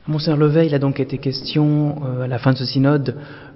Monseigneur Levet, il a donc été question à la fin de ce synode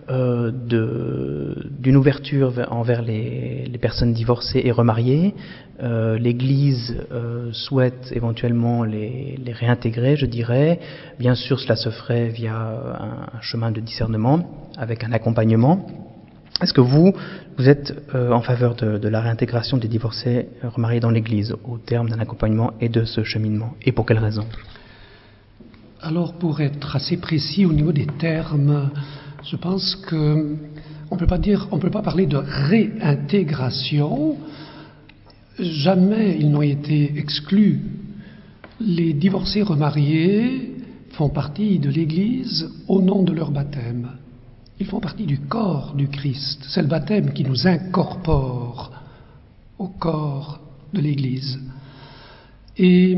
d'une ouverture envers les personnes divorcées et remariées. L'Église souhaite éventuellement les réintégrer, je dirais. Bien sûr, cela se ferait via un chemin de discernement, avec un accompagnement. Est-ce que vous êtes en faveur de la réintégration des divorcés remariés dans l'Église, au terme d'un accompagnement et de ce cheminement? Et pour quelles raisons? Alors, pour être assez précis au niveau des termes, je pense que on peut pas parler de réintégration. Jamais ils n'ont été exclus. Les divorcés remariés font partie de l'Église au nom de leur baptême. Ils font partie du corps du Christ. C'est le baptême qui nous incorpore au corps de l'Église. Et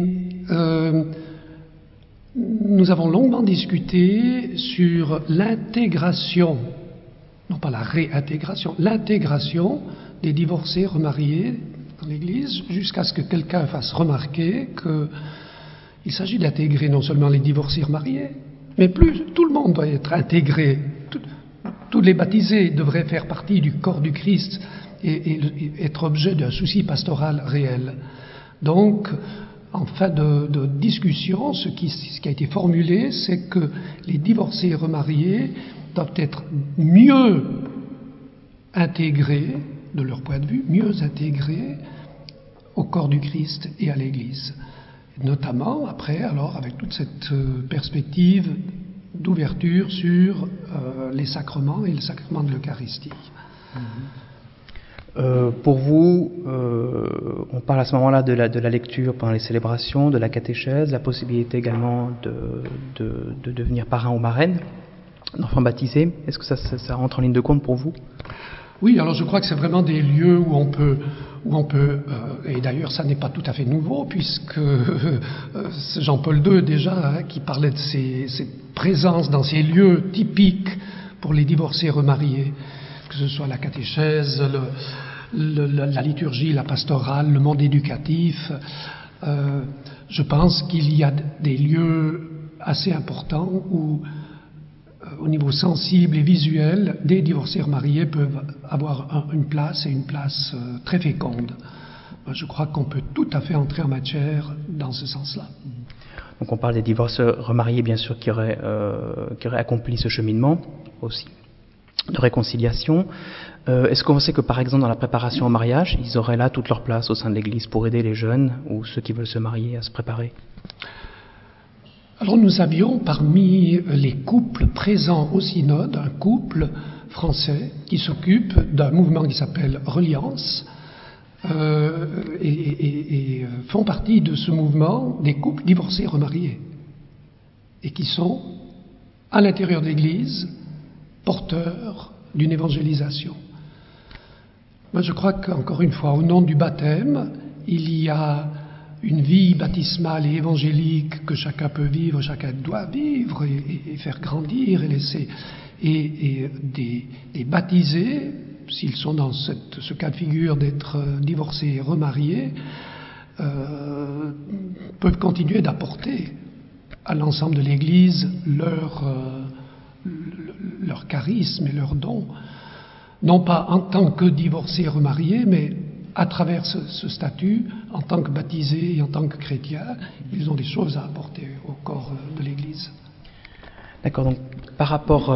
nous avons longuement discuté sur l'intégration, non pas la réintégration, l'intégration des divorcés remariés dans l'Église, jusqu'à ce que quelqu'un fasse remarquer qu'il s'agit d'intégrer non seulement les divorcés remariés, mais plus tout le monde doit être intégré. Tous les baptisés devraient faire partie du corps du Christ et être objet d'un souci pastoral réel. Donc, en fin de discussion, ce qui a été formulé, c'est que les divorcés et remariés doivent être mieux intégrés, de leur point de vue, mieux intégrés au corps du Christ et à l'Église. Notamment, après, alors, avec toute cette perspective d'ouverture sur les sacrements et le sacrement de l'Eucharistie. Pour vous, on parle à ce moment-là de la lecture pendant les célébrations, de la catéchèse, la possibilité également de devenir parrain ou marraine d'enfants baptisés. Est-ce que ça rentre en ligne de compte pour vous? Oui, alors je crois que c'est vraiment des lieux où on peut, et d'ailleurs ça n'est pas tout à fait nouveau, puisque c'est Jean-Paul II déjà qui parlait de cette présence dans ces lieux typiques pour les divorcés remariés, que ce soit la catéchèse, la liturgie, la pastorale, le monde éducatif. Je pense qu'il y a des lieux assez importants où, au niveau sensible et visuel, des divorcés remariés peuvent avoir une place, et une place très féconde. Je crois qu'on peut tout à fait entrer en matière dans ce sens-là. Donc on parle des divorces remariés, bien sûr, qui auraient accompli ce cheminement aussi de réconciliation. Est-ce qu'on sait que, par exemple, dans la préparation au mariage, ils auraient là toute leur place au sein de l'Église pour aider les jeunes ou ceux qui veulent se marier à se préparer? Alors nous avions parmi les couples présents au synode un couple français qui s'occupe d'un mouvement qui s'appelle Reliance et font partie de ce mouvement des couples divorcés remariés et qui sont à l'intérieur de l'Église porteurs d'une évangélisation. Moi je crois qu'encore une fois, au nom du baptême, il y a une vie baptismale et évangélique que chacun peut vivre, chacun doit vivre et faire grandir et laisser. Et des baptisés, s'ils sont dans ce cas de figure d'être divorcés et remariés, peuvent continuer d'apporter à l'ensemble de l'Église leur charisme et leurs dons. Non pas en tant que divorcés et remariés, mais à travers ce statut, en tant que baptisés et en tant que chrétiens, ils ont des choses à apporter au corps de l'Église. D'accord, donc par rapport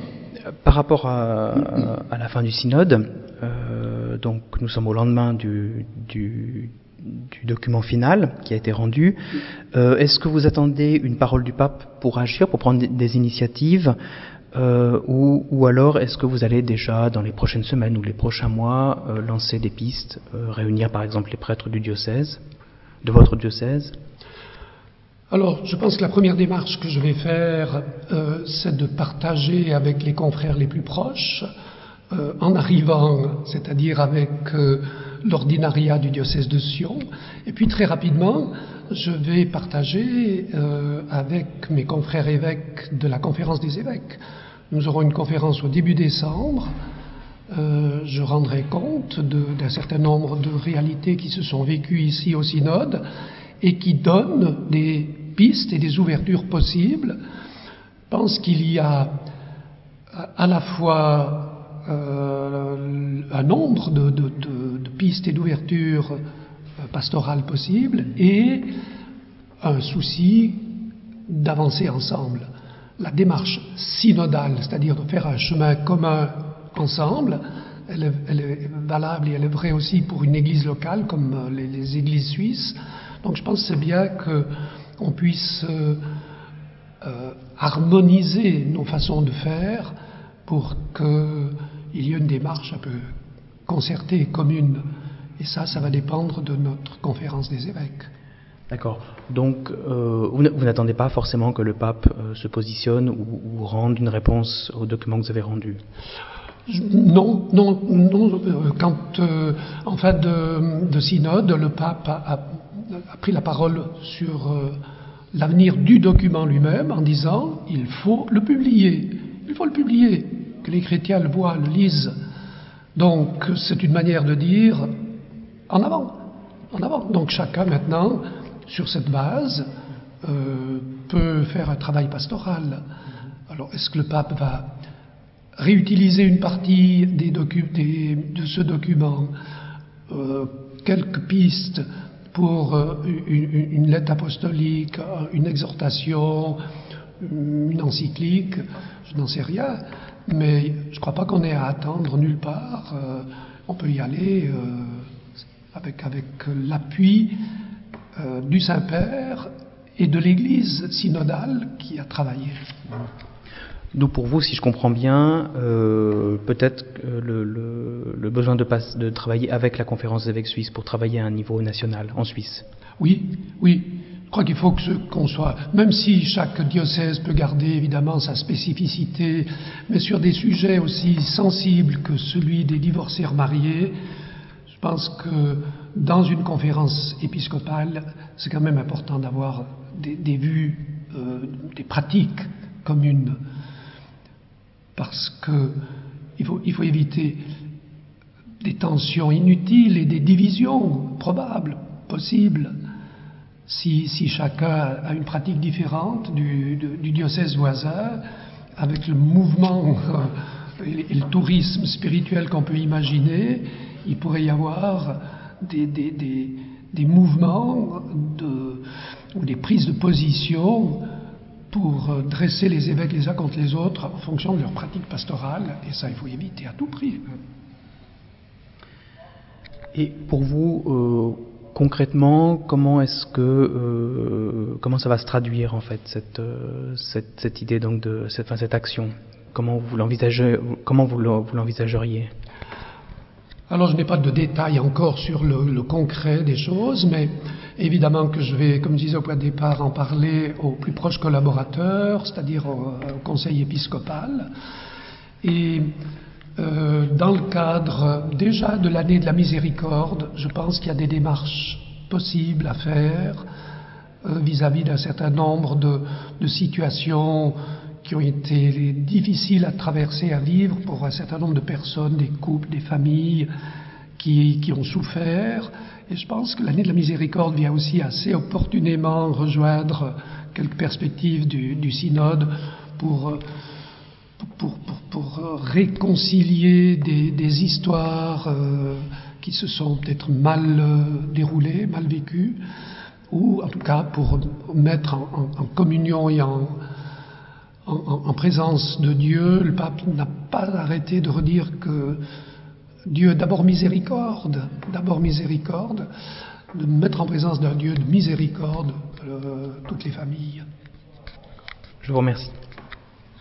à la fin du synode, donc nous sommes au lendemain du document final qui a été rendu. Est-ce que vous attendez une parole du pape pour agir, pour prendre des initiatives, ou alors est-ce que vous allez déjà dans les prochaines semaines ou les prochains mois lancer des pistes, réunir par exemple les prêtres du diocèse, de votre diocèse? Alors, je pense que la première démarche que je vais faire, c'est de partager avec les confrères les plus proches, en arrivant, c'est-à-dire avec l'ordinariat du diocèse de Sion, et puis très rapidement, je vais partager avec mes confrères évêques de la conférence des évêques. Nous aurons une conférence au début décembre. Je rendrai compte d'un certain nombre de réalités qui se sont vécues ici au synode et qui donnent des pistes et des ouvertures possibles. Je pense qu'il y a à la fois un nombre de pistes et d'ouvertures pastorales possibles et un souci d'avancer ensemble. La démarche synodale, c'est-à-dire de faire un chemin commun ensemble, elle est valable et elle est vraie aussi pour une église locale comme les églises suisses. Donc je pense que c'est bien qu'on puisse harmoniser nos façons de faire pour qu'il y ait une démarche un peu concertée et commune. Et ça va dépendre de notre conférence des évêques. D'accord. Donc, vous n'attendez pas forcément que le pape se positionne ou rende une réponse aux documents que vous avez rendus? Non. Quand, en fin de synode, le pape a pris la parole sur l'avenir du document lui-même en disant « il faut le publier, que les chrétiens le voient, le lisent ». Donc, c'est une manière de dire « en avant ». Donc, chacun maintenant, sur cette base, peut faire un travail pastoral. Alors, est-ce que le pape va réutiliser une partie de ce document, quelques pistes pour une lettre apostolique, une exhortation, une encyclique, je n'en sais rien, mais je ne crois pas qu'on ait à attendre nulle part. On peut y aller avec l'appui du Saint-Père et de l'Église synodale qui a travaillé. Donc pour vous, si je comprends bien, peut-être le besoin de travailler avec la conférence des évêques suisses pour travailler à un niveau national en Suisse. Oui. Je crois qu'il faut qu'on soit, même si chaque diocèse peut garder évidemment sa spécificité, mais sur des sujets aussi sensibles que celui des divorcés remariés, je pense que dans une conférence épiscopale, c'est quand même important d'avoir des vues, des pratiques communes. Parce qu'il faut éviter des tensions inutiles et des divisions probables, possibles, si chacun a une pratique différente du diocèse voisin, avec le mouvement et le tourisme spirituel qu'on peut imaginer, il pourrait y avoir des mouvements ou des prises de position pour dresser les évêques les uns contre les autres en fonction de leur pratique pastorale, et ça il faut éviter à tout prix. Et pour vous, concrètement, comment ça va se traduire en fait cette idée donc de cette action? Comment vous l'envisageriez? Alors je n'ai pas de détails encore sur le concret des choses, mais évidemment que je vais, comme je disais au point de départ, en parler aux plus proches collaborateurs, c'est-à-dire au conseil épiscopal. Et dans le cadre déjà de l'année de la miséricorde, je pense qu'il y a des démarches possibles à faire vis-à-vis d'un certain nombre de situations qui ont été difficiles à traverser, à vivre pour un certain nombre de personnes, des couples, des familles qui ont souffert. Et je pense que l'année de la miséricorde vient aussi assez opportunément rejoindre quelques perspectives du synode pour réconcilier des histoires qui se sont peut-être mal déroulées, mal vécues, ou en tout cas pour mettre en communion et en présence de Dieu. Le pape n'a pas arrêté de redire que Dieu d'abord miséricorde, de mettre en présence d'un Dieu de miséricorde toutes les familles. Je vous remercie.